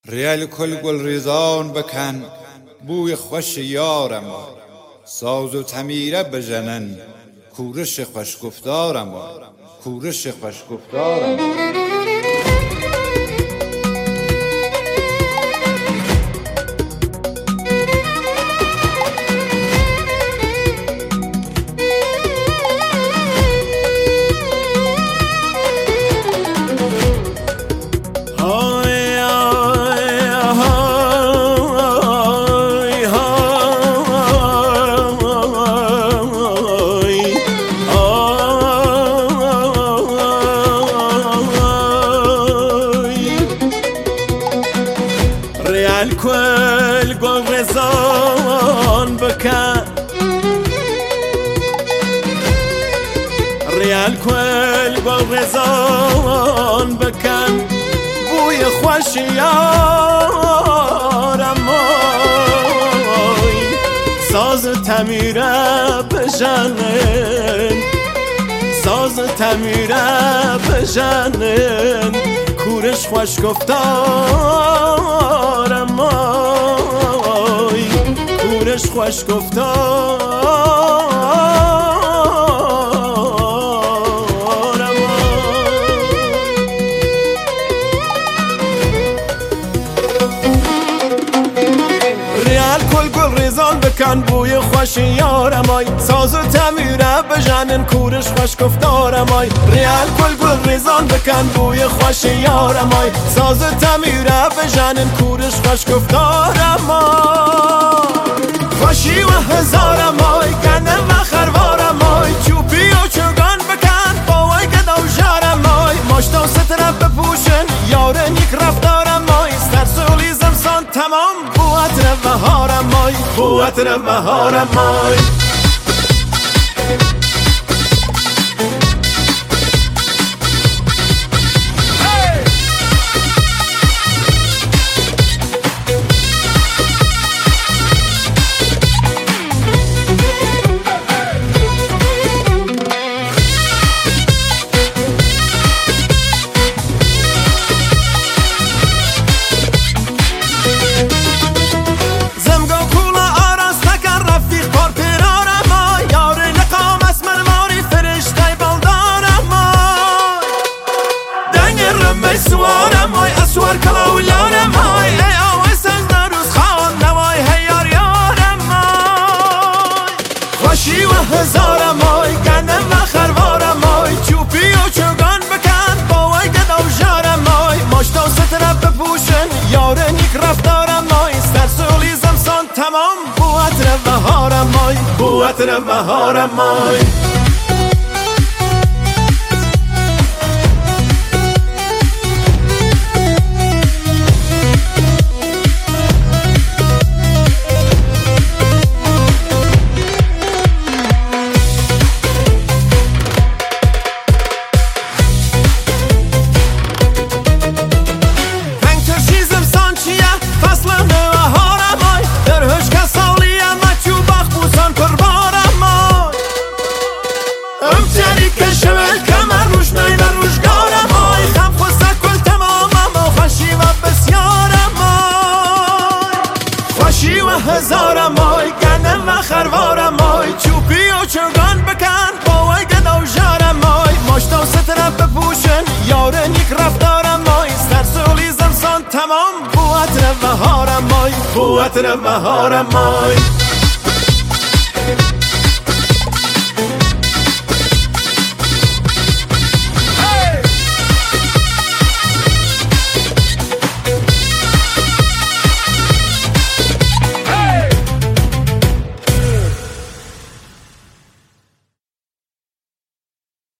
ریل کل گل ریزان بکن بوی خوش یارم ساز و تمیره بزنن کورش خوش گفتارم کورش خوش گفتارم الكل قول رزان بكان ريال كل قول رزان بكان بوي خوش يارم ساز تمیره بجنن ساز تمیره بجنن کورش خوش گفتارم کورش خوش گفتارم ریال کل گل ریزان بکن بوی خوش یارم ساز و تمیره بجنن کورش خوش گفتارم ریال کل گل ریزان بکن بوی خوش یارم ساز و تمیره بجنن کورش خوش گفتارم خوشی و هزارم گندم و خروارم چوبی و چوگان بکن باوی گدا و جارم ماشتا و ستره بپوشن یاره نیک رفتارم سرسولی زمسان تمام قوت رو بهارم قوت رو بهارم سوارم اسوار کلا و یارم ای آویسن نروز خوان نوای هیار یارم خوشی و هزارم گندم و خروارم چوبی و چوگان بکن باوی گدا و جارم ماشتا و ستره بپوشن یاره نیک رفتارم سرسولی زمسان تمام قوت رو بهارم قوت رو بهارم هزارم گندم و خروارم چوبی و چوگان بکن باوی گدا و جارم ماشتا و ستره بپوشن یاره نیک رفتارم سرسولی زمسان تمام قوت رو بهارم قوت رو بهارم